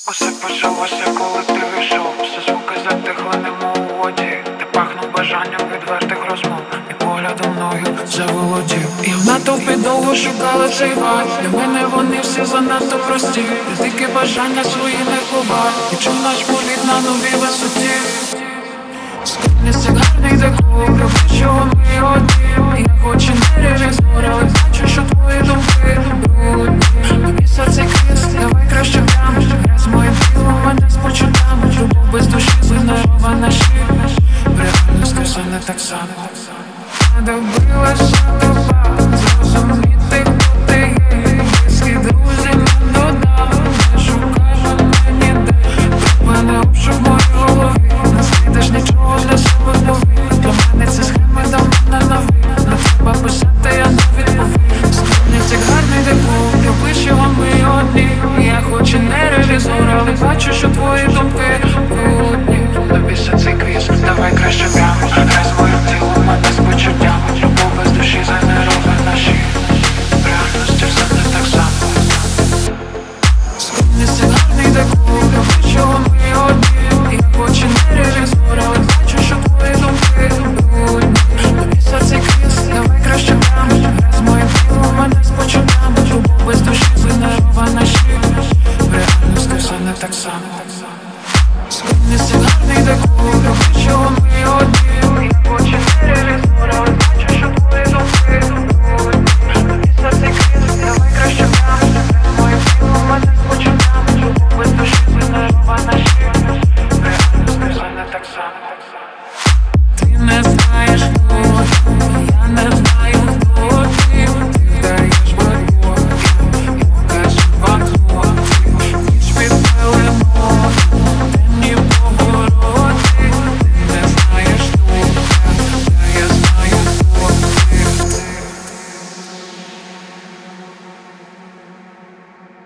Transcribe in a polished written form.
Усе почалося, коли ти вийшов. Все звуки затихли, немов у воді. Ти пахнув бажанням відвертих розмов, і поглядом мною заволодів. І в натовпі довго шукали цей вайб. Для мене вони всі занадто прості. Ти дикі бажання свої не ховай. І чув наш політ на новій висоті. Скупність як гарний декор, роби, чого ми одні. Я хоч і не ревізор, але бачу, що твої думки брудні. Мені серце кис, давай краще прямо. Грязь моїм тілом, мене з почуттями. Любов без душі, згенерована щирість. Реальність все не так само. Не добилася доба, зрозуміти, хто ти є. Близькі друзі не додав, не шукай мене ніде. Мене обшук в моїй голові, не знайдеш нічого для себе нові. Для мене ці схеми давно не нові. Не треба писати, я не відповім. Скрипниць як гарний декор, любиш його ми одні. Я хоч і не ревізор, але бачу, що твої